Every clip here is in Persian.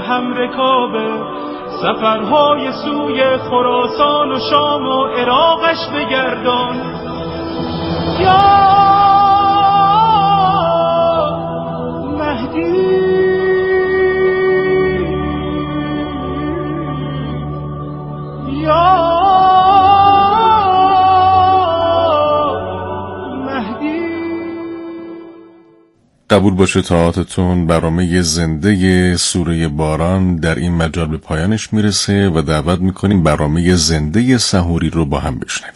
هم رکابه، سفرهای سوی خراسان و شام و عراقش بگردان. یا مهدی یا قبول باشه طاعتتون. برنامه زنده سوره باران در این مجال به پایانش میرسه و دعوت میکنیم برنامه زنده سحوری رو با هم بشنویم.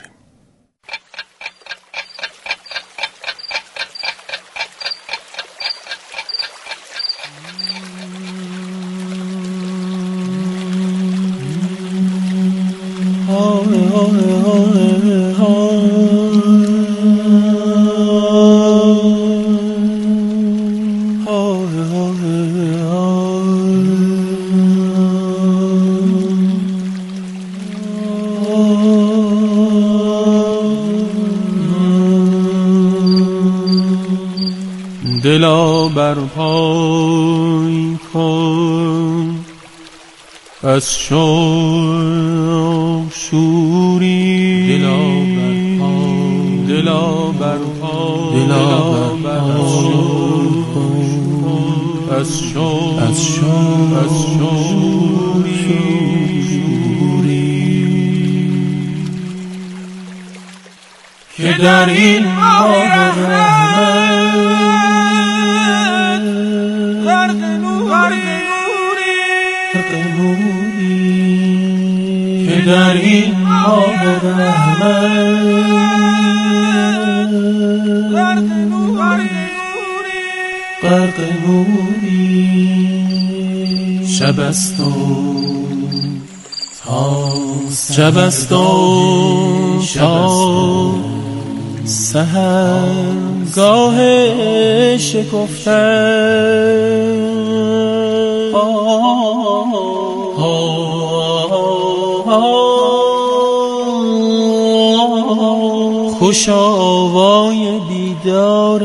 دلا برپای کن از شوق شوری، دلا برپای از شوق که در این که در این ماه رحمت غرق نوری، شبستون تا سحرگاه شکفتن، خوش آوای بیدار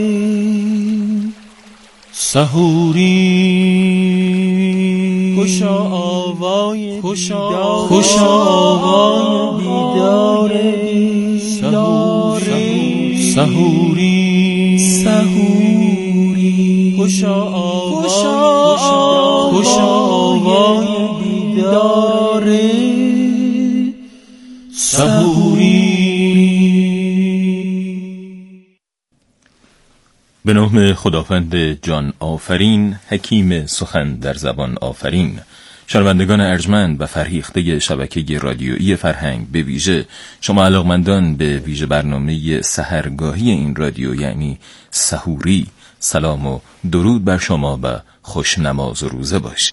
سحوری، خوش آوای بیدار سحوری، خوش آوای بیدار سحوری. به نام خداوند جان آفرین، حکیم سخن در زبان آفرین. شنوندگان ارجمند و فرهیخته شبکه رادیویی فرهنگ، به ویژه شما علاقمندان به ویژه برنامه سحرگاهی این رادیو یعنی سحوری، سلام و درود بر شما و خوش نماز و روزه باشید.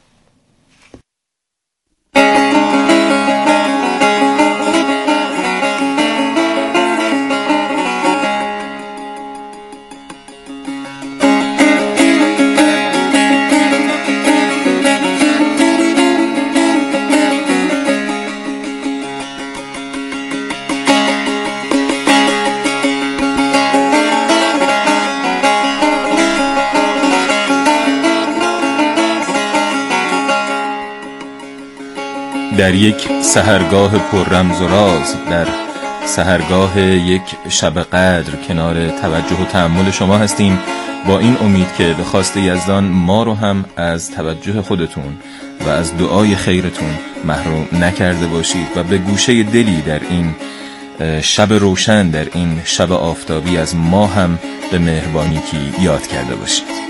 در یک سحرگاه پر رمز و راز، در سحرگاه یک شب قدر، کنار توجه و تأمل شما هستیم، با این امید که به خواست یزدان ما رو هم از توجه خودتون و از دعای خیرتون محروم نکرده باشید و به گوشه دلی در این شب روشن، در این شب آفتابی از ما هم به مهربانی کی یاد کرده باشید.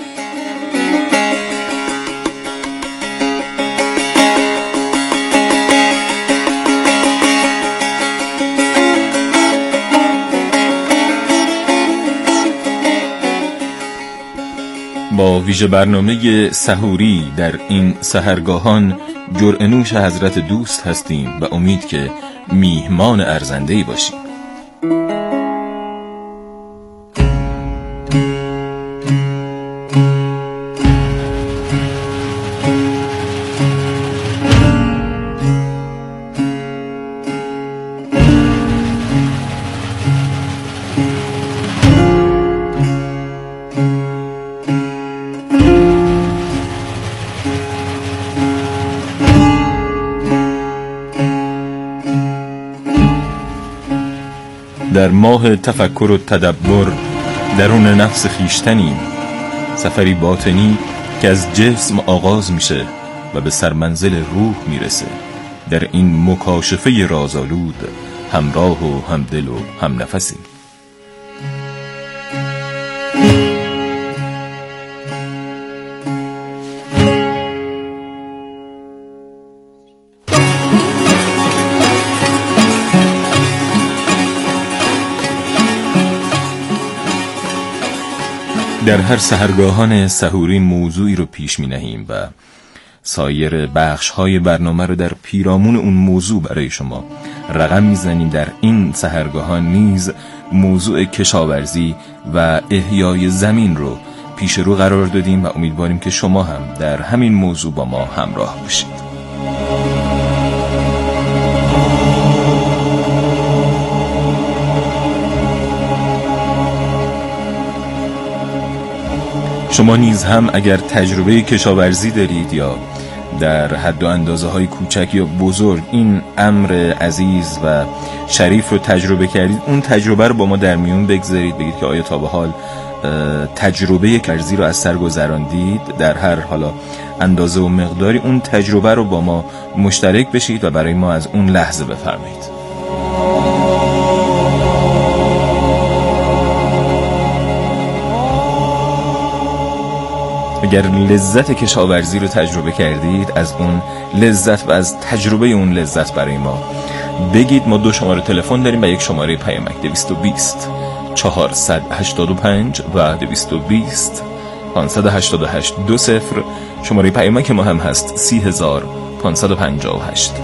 با ویژه برنامه سحوری در این سحرگاهان جرعه نوش حضرت دوست هستیم و امید که میهمان ارزنده‌ای باشیم. در ماه تفکر و تدبر درون نفس خیشتنیم، سفری باطنی که از جسم آغاز میشه و به سرمنزل روح میرسه. در این مکاشفه رازآلود همراه و همدل و هم نفسیم. در هر سحرگاهان سحوری موضوعی رو پیش می نهیم و سایر بخش‌های برنامه رو در پیرامون اون موضوع برای شما رقم میزنیم. در این سحرگاهان نیز موضوع کشاورزی و احیای زمین رو پیش رو قرار دادیم و امیدواریم که شما هم در همین موضوع با ما همراه باشید. شما نیز هم اگر تجربه کشاورزی دارید یا در حد و اندازه های کوچک یا بزرگ این امر عزیز و شریف رو تجربه کردید، اون تجربه رو با ما در میون بگذارید. بگید که آیا تا به حال تجربه کشاورزی رو از سر گذراندید، در هر حالا اندازه و مقداری اون تجربه رو با ما مشترک بشید و برای ما از اون لحظه بفرمایید. اگر لذت کشاورزی رو تجربه کردید، از اون لذت و از تجربه اون لذت برای ما بگید. ما 2 شماره تلفن داریم و 1 شماره پیامک 220 485 و 220 588 20. شماره پیامک ما هم هست 30558.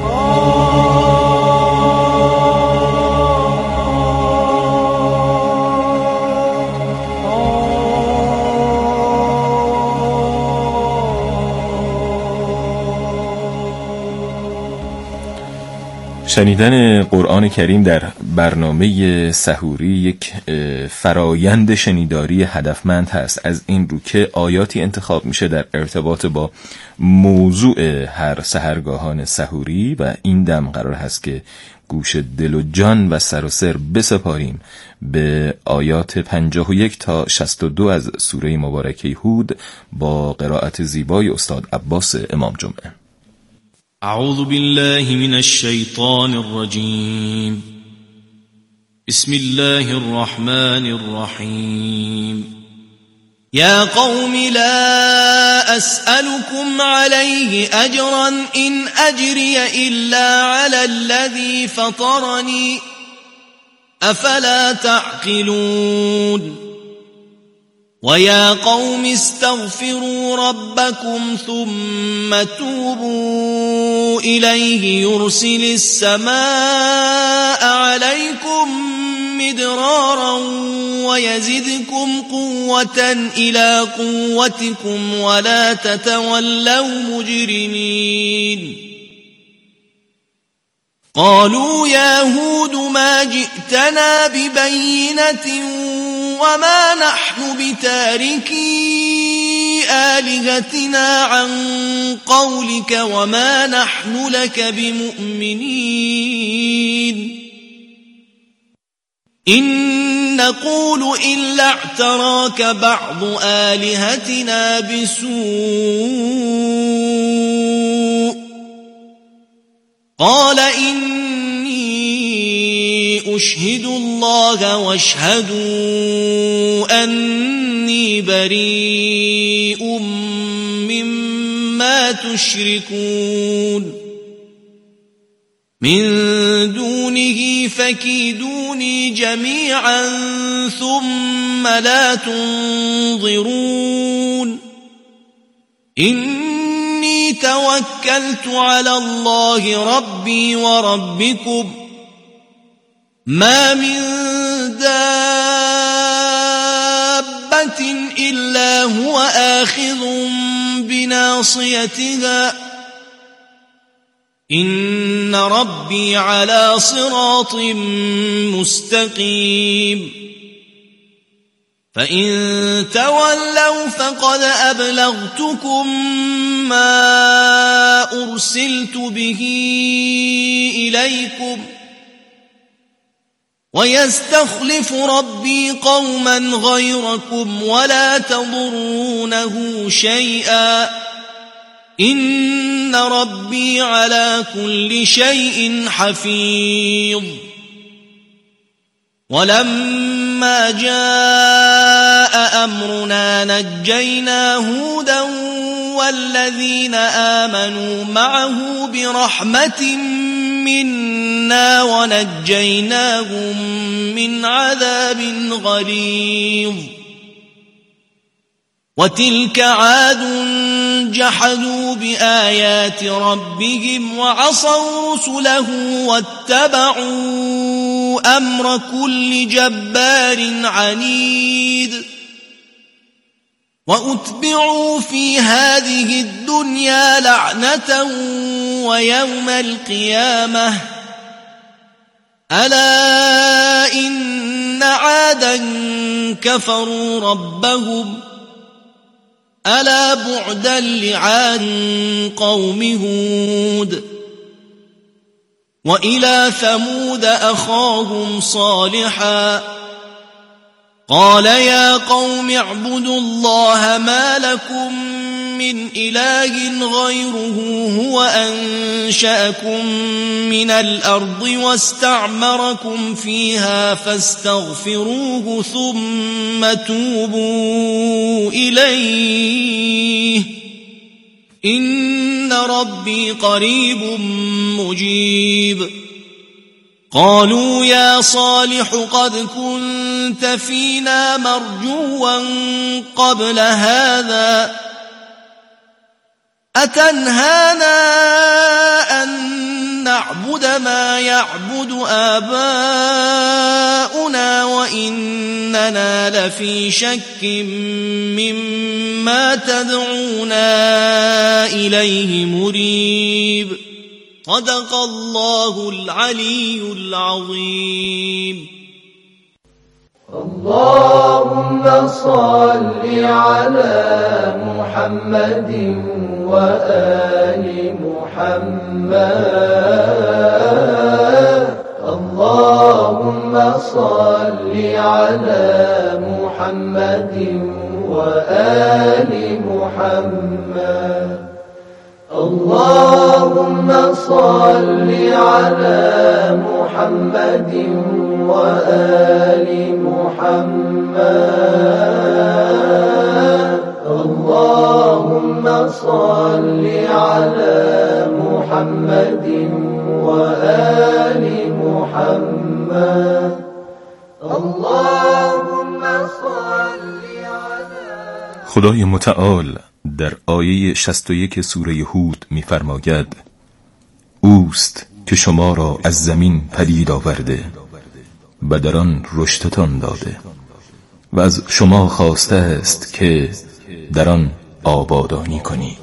شنیدن قرآن کریم در برنامه سحوری یک فرایند شنیداری هدفمند هست، از این رو که آیاتی انتخاب میشه در ارتباط با موضوع هر سحرگاهان سحوری و این دم قرار هست که گوش دل و جان و سر و سر بسپاریم به آیات 51 تا 62 از سوره مبارکه هود با قرائت زیبای استاد عباس امام جمعه. اعوذ بالله من الشیطان الرجیم. بسم الله الرحمن الرحیم. یا قوم لا اسألكم عليه اجرا ان اجري الا على الذي فطرني افلا تعقلون. ويا قوم استغفروا ربكم ثم توبوا إليه يرسل السماء عليكم مدرارا ويزدكم قوة إلى قوتكم ولا تتولوا مجرمين. قالوا يا هود ما جئتنا ببينة وما نحن بتاركي آلهتنا عن قولك وما نحن لك بمؤمنين. إن نقول إلا اعتراك بعض آلهتنا بسوء. قال إني أشهد الله واشهدوا أني بريء مما تشركون. من دونه فكيدوني جميعا ثم لا تنظرون. إني توكلت على الله ربي وربكم ما من دابة إلا هو آخذ بناصيتها إن ربي على صراط مستقيم. فإن تولوا فقد أبلغتكم ما أرسلت به إليكم ويستخلف ربي قوما غيركم ولا تضرونه شيئا إن ربي على كل شيء حفيظ. ولما جاء أمرنا نجينا هودا والذين آمنوا معه برحمة منا ونجيناهم من عذاب غليظ. وتلك عاد جحدوا بآيات ربهم وعصوا رسله واتبعوا أمر كل جبار عنيد. وأتبعوا في هذه الدنيا لعنة ويوم القيامة ألا إن عادا كفروا ربهم ألا بعدا لعاد قوم هود. وإلى ثمود أخاهم صالحا قال يا قوم اعبدوا الله ما لكم من إله غيره هو أنشأكم من الأرض واستعمركم فيها فاستغفروه ثم توبوا إليه إن ربي قريب مجيب. قالوا يا صالح قد كنت فينا مرجوا قبل هذا أتنهانا أن نعبد ما يعبد آباؤنا وإننا لفي شك مما تدعونا إليه مريب. صدق الله العلي العظيم. اللهم صل على محمد وآل محمد. اللهم صل على محمد وآل محمد. اللهم صل على محمد وآل محمد. اللهم صل على محمد وآل محمد. اللهم صل على. خدای متعال در آیه 61 سوره هود می‌فرماید اوست که شما را از زمین پدید آورده و در آن رشدتان داده و از شما خواسته است که در آن آبادانی کنید.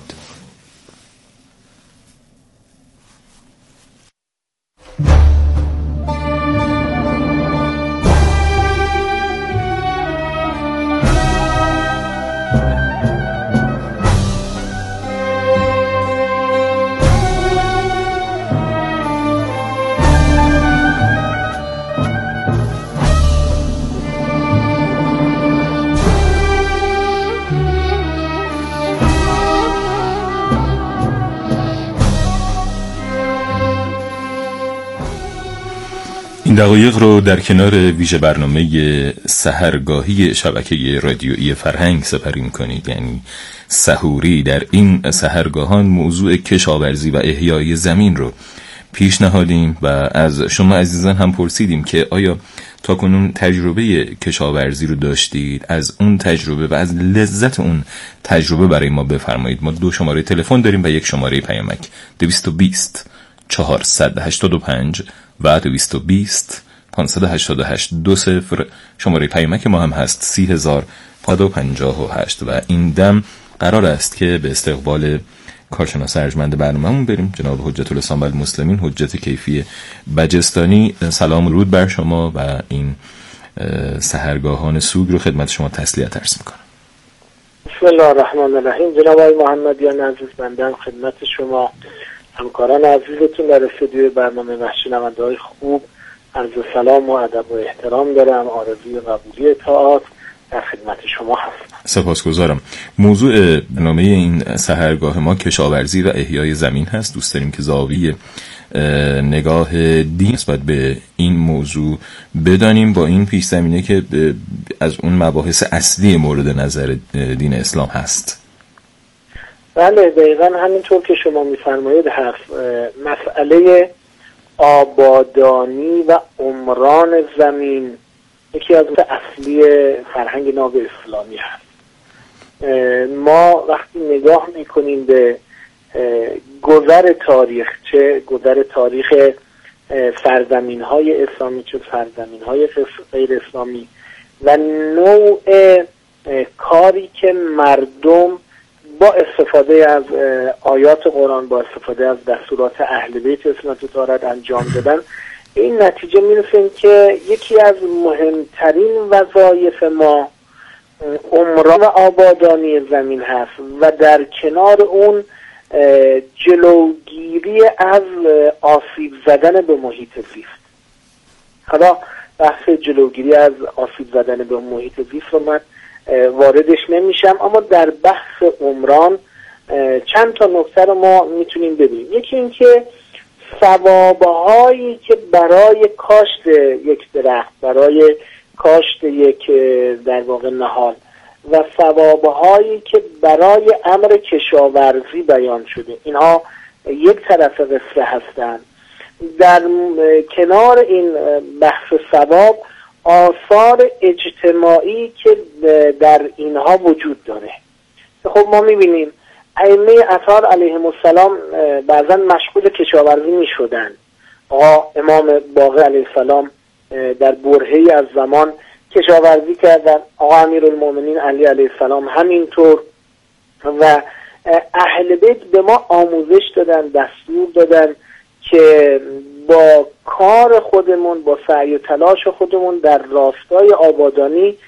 این دقایق رو در کنار ویژه برنامه سحرگاهی شبکه رادیویی فرهنگ سپری می‌کنید، یعنی سحوری. در این سحرگاهان موضوع کشاورزی و احیای زمین رو پیش نهادیم و از شما عزیزان هم پرسیدیم که آیا تاکنون تجربه کشاورزی رو داشتید؟ از اون تجربه و از لذت اون تجربه برای ما بفرمایید. ما 2 شماره تلفن داریم و 1 شماره پیامک 220 485 و 220 588 20. شماره پیامک ما هم هست 30558 و این دم قرار است که به استقبال کارشناس ارجمند برنامه‌مون بریم، جناب حجت الاسلام والمسلمین حجت کیفی بجستانی. سلام و درود بر شما و این سحرگاهان سوگ رو خدمت شما تسلیت عرض می‌کنم. بسم الله الرحمن الرحیم. جناب آقای محمدیان عزیز، بنده خدمت شما همکاران عزیزتون در استودیوی برنامه و شنونده‌های خوب عرض سلام و ادب و احترام دارم. آرزوی قبولی اطاعت در خدمت شما هستم. سپاسگزارم. موضوع برنامه این سحرگاه ما کشاورزی و احیای زمین هست. دوست داریم که زاویه نگاه دین نسبت به این موضوع بدانیم، با این پیش زمینه که از اون مباحث اصلی مورد نظر دین اسلام هست. بله دقیقا همینطور که شما میفرمایید هست. مسئله آبادانی و عمران زمین یکی از اصلی فرهنگ ناب اسلامی هست. ما وقتی نگاه میکنیم به گذر تاریخ سرزمین های اسلامی چه سرزمین های غیر اسلامی و نوع کاری که مردم با استفاده از آیات قرآن، با استفاده از دستورات اهل بیت اسمت و طهارت انجام دادن، این نتیجه میرسیم که یکی از مهمترین وظایف ما عمران و آبادانی زمین هست و در کنار اون جلوگیری از آسیب زدن به محیط زیست. حالا بحث جلوگیری از آسیب زدن به محیط زیست رو من واردش نمیشم، اما در بحث عمران چند تا نکته رو ما میتونیم ببینیم. یکی این که ثوابهایی که برای کاشت یک درخت، برای کاشت یک در واقع نهال و ثوابهایی که برای امر کشاورزی بیان شده، اینها یک طرف قصه هستند. در کنار این بحث ثواب آثار اجتماعی که در اینها وجود داره. خب ما میبینیم ائمه اطهار علیهم السلام بعضا مشغول کشاورزی میشدن. آقا امام باقر علیه السلام در برهه‌ای از زمان کشاورزی کردن، آقا امیرالمومنین علی علیه السلام همینطور، و اهل بیت به ما آموزش دادن، دستور دادن که با کار خودمون، با سعی و تلاش خودمون در راستای آبادانی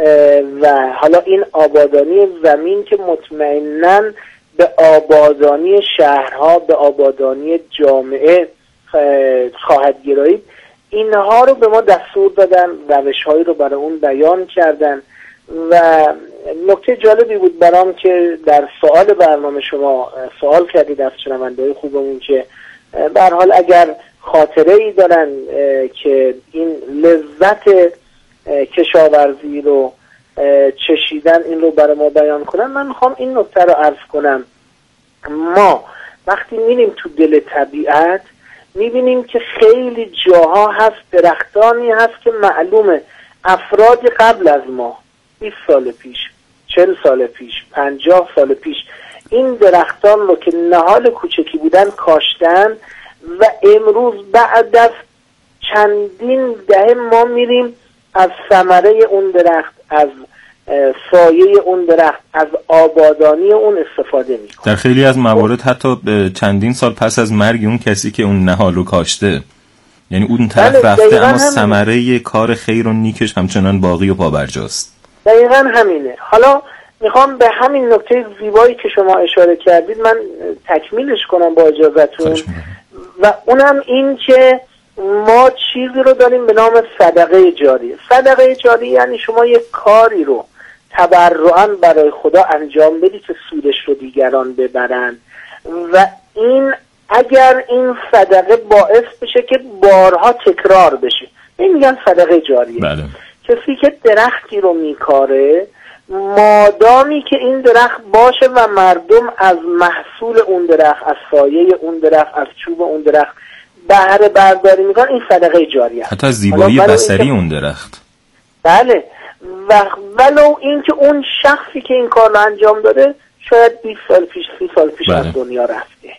و حالا این آبادانی زمین که مطمئناً به آبادانی شهرها، به آبادانی جامعه خواهد گرایید، اینها رو به ما دستور دادن، روش‌هایی رو برای اون بیان کردن. و نکته جالبی بود برام که در سوال برنامه شما سوال کردید از شنونده‌های خوبمون که به هر حال اگر خاطره‌ای دارن که این لذت کشاورزی رو چشیدن این رو برای ما بیان کنن. من میخوام این نکته رو عرض کنم. ما وقتی میریم تو دل طبیعت میبینیم که خیلی جاها هست، درختانی هست که معلومه افرادی قبل از ما 20 سال پیش، 40 سال پیش، 50 سال پیش این درختان رو که نهال کوچکی بودن کاشتن و امروز بعد از چندین دهه ما میریم از ثمره اون درخت، از سایه اون درخت، از آبادانی اون استفاده میکنیم. در خیلی از موارد حتی چندین سال پس از مرگ اون کسی که اون نهال رو کاشته، یعنی اون طرف رفته اما ثمره کار خیر و نیکش همچنان باقی و پابرجاست. دقیقاً همینه. حالا میخوام به همین نکته زیبایی که شما اشاره کردید من تکمیلش کنم با اجازهتون، و اونم این که ما چیزی رو داریم به نام صدقه جاری. صدقه جاری یعنی شما یک کاری رو تبرعاً برای خدا انجام بدی که سودش رو دیگران ببرن، و این اگر این صدقه باعث بشه که بارها تکرار بشه، این میگن صدقه جاریه. بله. کسی که درختی رو میکاره، مادامی که این درخت باشه و مردم از محصول اون درخت، از سایه اون درخت، از چوب اون درخت بهره برداری میکنن، این صدقه جاریه. حتی از زیبایی بصری اون درخت. بله. و ولو اینکه اون شخصی که این کار رو انجام داده شاید 20 سال پیش، 30 سال پیش از دنیا رفته،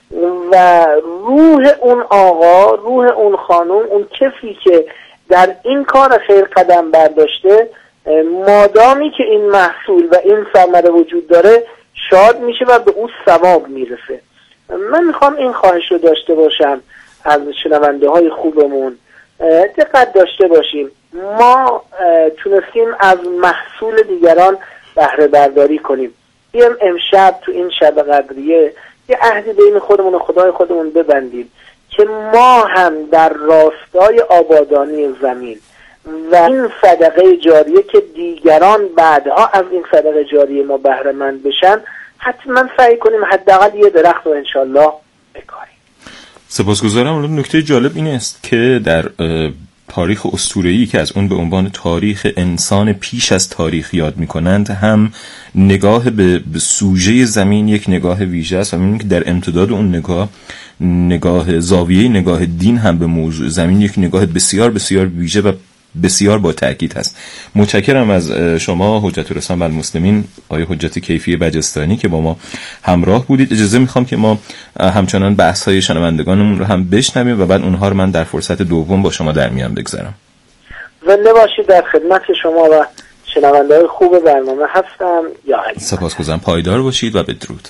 و روح اون آقا، روح اون خانم، اون کسی که در این کار خیر قدم برداشته، مادامی که این محصول و این ثمره وجود داره شاد میشه و به اون ثواب میرسه. من میخوام این خواهش رو داشته باشم از شنونده های خوبمون، دقت داشته باشیم. ما تونستیم از محصول دیگران بهره برداری کنیم. بیایم امشب تو این شب قدریه یه عهدی بین خودمون و خدای خودمون ببندیم که ما هم در راستای آبادانی زمین و این صدقه جاریه که دیگران بعدها از این صدقه جاریه ما بهره مند بشن، حتما سعی کنیم حداقل یه درخت رو انشالله بکاریم. سپاسگزارم. نکته جالب این است که در تاریخ اسطوره‌ای که از اون به عنوان تاریخ انسان پیش از تاریخ یاد می‌کنند، هم نگاه به سوژه زمین یک نگاه ویژه است و می‌بینیم که در امتداد اون نگاه زاویه نگاه دین هم به موضوع زمین یک نگاه بسیار بسیار ویژه و بسیار با تأکید هست. متشکرم از شما حجت الاسلام و المسلمین آقای حجت کیفی بجستانی که با ما همراه بودید. اجازه میخوام که ما همچنان بحث‌های شنوندگانمون رو هم بشنویم و بعد اونها رو من در فرصت دوم با شما در میان بگذارم. زنده باشید. در خدمت شما و شنونده‌های خوب برنامه هستم. یا علی. سپاسگزارم. پایدار باشید و بدرود.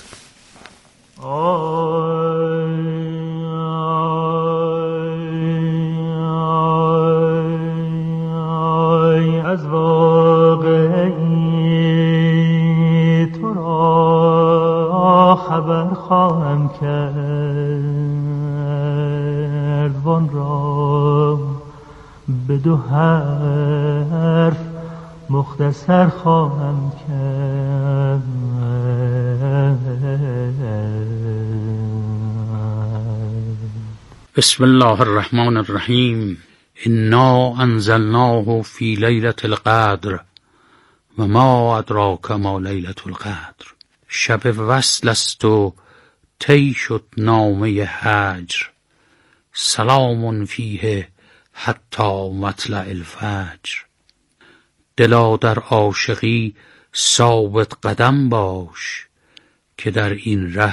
از واقعی تو را خبر خواهم کرد، وان را به 2 حرف مختصر خواهم کرد. بسم الله الرحمن الرحیم. انا انزلناه فی لیلة القدر و ما ادراک ما لیلة القدر. شب وصل است و طی شد نامه هجر، سلام فیه حتی مطلع الفجر. دلا در عاشقی ثابت قدم باش، که در این ره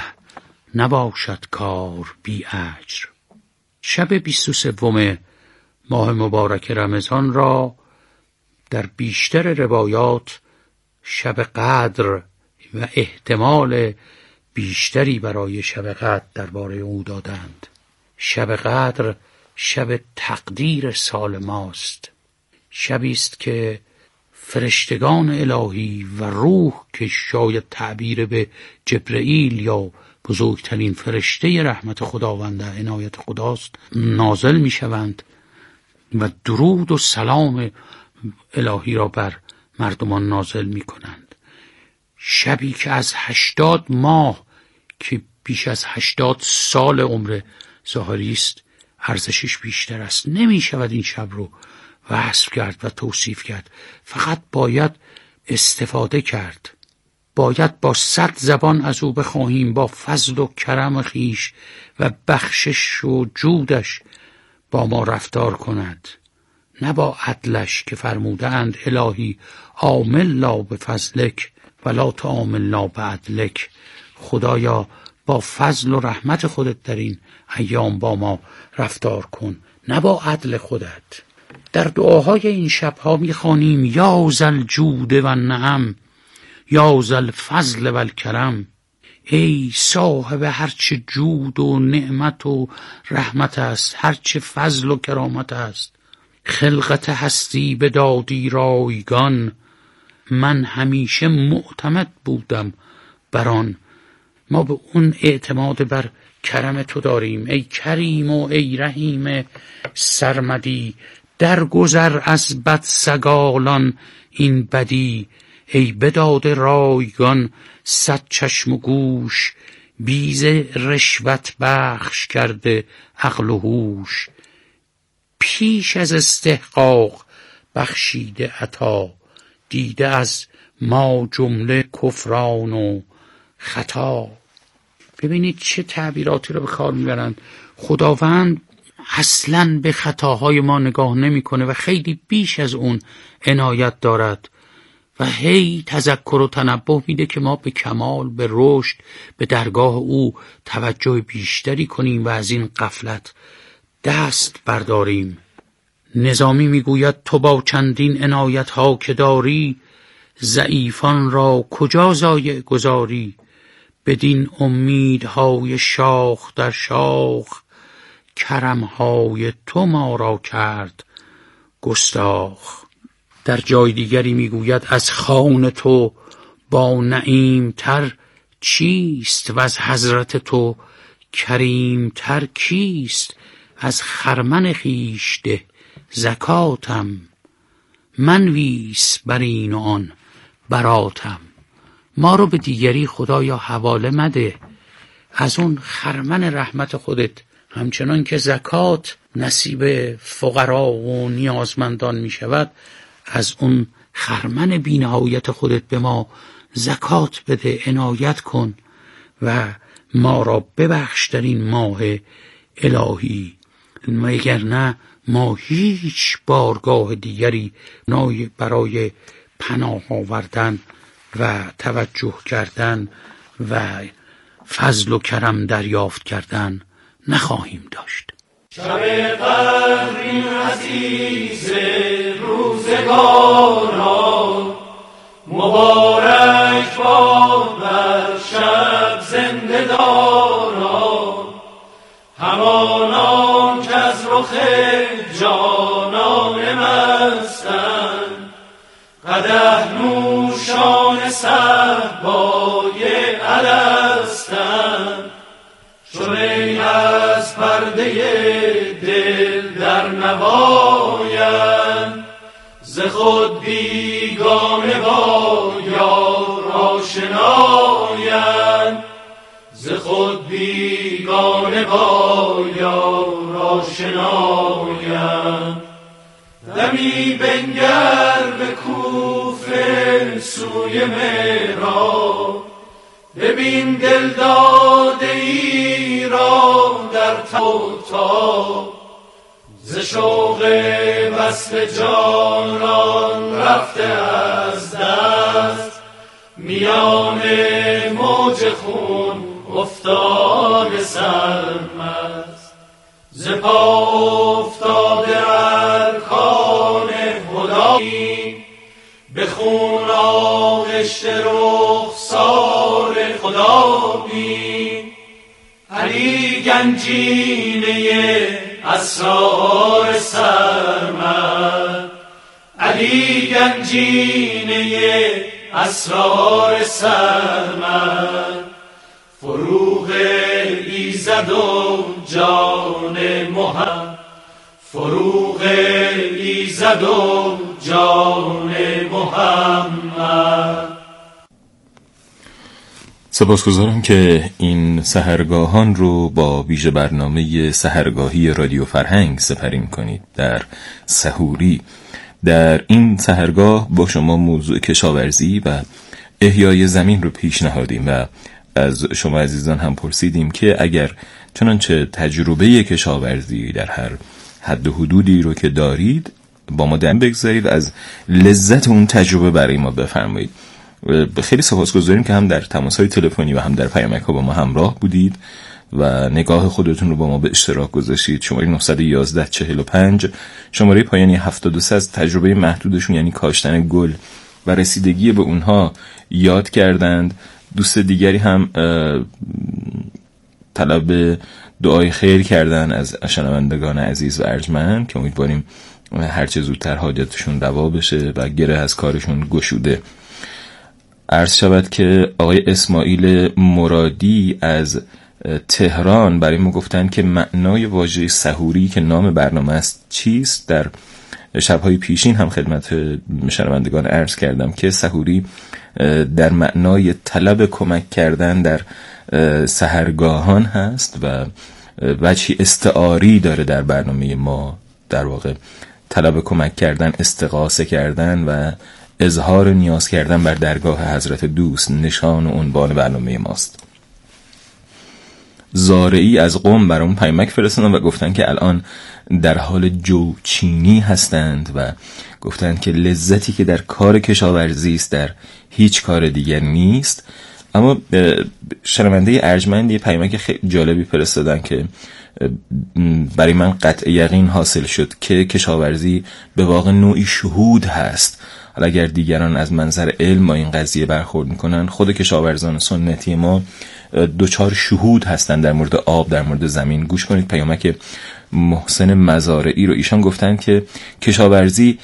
نباشد کار بی اجر. شب 23 ماه مبارک رمضان را در بیشتر روایات شب قدر و احتمال بیشتری برای شب قدر درباره او دادند. شب قدر شب تقدیر سال ماست، شبی است که فرشتگان الهی و روح که شاید تعبیر به جبرئیل یا بزرگترین فرشته رحمت خداوند عنایت خداست نازل می شوند و درود و سلام الهی را بر مردمان نازل می کنند. شبی که از 80 ماه که بیش از 80 سال عمر ظاهری است ارزشش بیشتر است. نمی شود این شب رو وصف کرد و توصیف کرد، فقط باید استفاده کرد. باید با 100 زبان از او بخواهیم، با فضل و کرم خیش و بخشش و جودش با ما رفتار کند، نه با عدلش که فرمودند الهی عاملنا بفضلک ولا تعاملنا بعدلک. خدایا با فضل و رحمت خودت در این ایام با ما رفتار کن، نه با عدل خودت. در دعاهای این شبها میخوانیم یا ذل جود و النعم، یا ذل فضل و الکرم. ای صاحب هرچه جود و نعمت و رحمت است، هرچه فضل و کرامت است. خلقت هستی به دادی رایگان، من همیشه معتمد بودم بر آن. ما به اون اعتماد بر کرم تو داریم ای کریم و ای رحیم سرمدی. درگذر از بدسگالان این بدی، ای بداد رایگان 100 چشم و گوش. بیز رشوت بخش کرده عقل و هوش، پیش از استحقاق بخشیده عطا. دیده از ما جمله کفران و خطا. ببینید چه تعبیراتی رو به کار میبرند. خداوند اصلاً به خطاهای ما نگاه نمیکنه و خیلی بیش از اون عنایت دارد و هی تذکر و تنبه میده که ما به کمال، به رشد، به درگاه او توجه بیشتری کنیم و از این غفلت دست برداریم. نظامی میگوید تو با چندین عنایت ها که داری، ضعیفان را کجا ضایع گذاری. بدین امیدهای شاخ در شاخ، کرمهای تو ما را کرد گستاخ. در جای دیگری میگوید از خوان تو با نعیم تر چیست، و از حضرت تو کریم تر کیست؟ از خرمن خویش ده زکاتم، منویس بر این و آن براتم. ما رو به دیگری خدایا حواله مده، از اون خرمن رحمت خودت همچنان که زکات نصیب فقرا و نیازمندان می شود، از اون خرمن بی‌نهایت خودت به ما زکات بده، عنایت کن و ما را ببخش در این ماه الهی. مگر نه ما هیچ بارگاه دیگری برای پناه آوردن و توجه کردن و فضل و کرم دریافت کردن نخواهیم داشت. شب قدر این عزیز روزگاران، مبارک باد بر شب زنده داران. همانان که از رخ جانان مستند، قدح نوشان صهبای الستند. شعله از پرده دل در نبایند، ز خود بیگانه با یار آشنایند. ز خود بیگانه با یار آشنایند. دمی بنگر به کوفه سوی محراب، ببین دل داده ای را در تاب. ز شوق وصل جانان رفته از دست، میان موج خون افتاده سرمست. ز پا افتاده ارکان خدایی، به خون آغشته رخسار خدا بین. علی گنجینه اسرار سرمد، علی گنجینه اسرار سرمد. فروغ ایزد و جان محمد، فروغ ایزد و جان محمد. سپاسگزارم که این سحرگاهان رو با ویژه برنامه سحرگاهی رادیو فرهنگ سپری می‌کنید در سحوری. در این سحرگاه با شما موضوع کشاورزی و احیای زمین رو پیش نهادیم و از شما عزیزان هم پرسیدیم که اگر چنانچه تجربه کشاورزی در هر حد و حدودی رو که دارید با ما دم بگذارید، از لذت اون تجربه برای ما بفرمایید. خیلی سپاسگزاریم که هم در تماس‌های تلفنی و هم در پیامک‌ها با ما همراه بودید و نگاه خودتون رو با ما به اشتراک گذاشتید. شماره 911 45 شماره پایانی 72 از تجربه محدودشون یعنی کاشتن گل و رسیدگی به اونها یاد کردند. دوست دیگری هم طلب دعای خیر کردن از شنوندگان عزیز و ارجمند که امیدواریم هرچه زودتر حاجتشون روا بشه و گره از کارشون گشوده. عرض شود که آقای اسماعیل مرادی از تهران برای ما گفتن که معنای واژه سحوری که نام برنامه است چیست. در شب‌های پیشین هم خدمت شنوندگان عرض کردم که سحوری در معنای طلب کمک کردن در سحرگاهان هست و وجهی استعاری داره در برنامه ما، در واقع طلب کمک کردن، استغاثه کردن و اظهار نیاز کردن بر درگاه حضرت دوست نشان و عنوان برنامه ماست. زارعی از قم برام پیامک فرستادن و گفتن که الان در حال جوچینی هستند و گفتن که لذتی که در کار کشاورزی است در هیچ کار دیگر نیست. اما شنونده ارجمند یه پیامک خیلی جالبی فرستادن که برای من قطع یقین حاصل شد که کشاورزی به واقع نوعی شهود هست. حالا اگر دیگران از منظر علم با این قضیه برخورد میکنن، خود کشاورزان سنتی ما دوچار شهود هستن در مورد آب، در مورد زمین. گوش کنید پیامک محسن مزارعی رو. ایشان گفتن که کشاورزی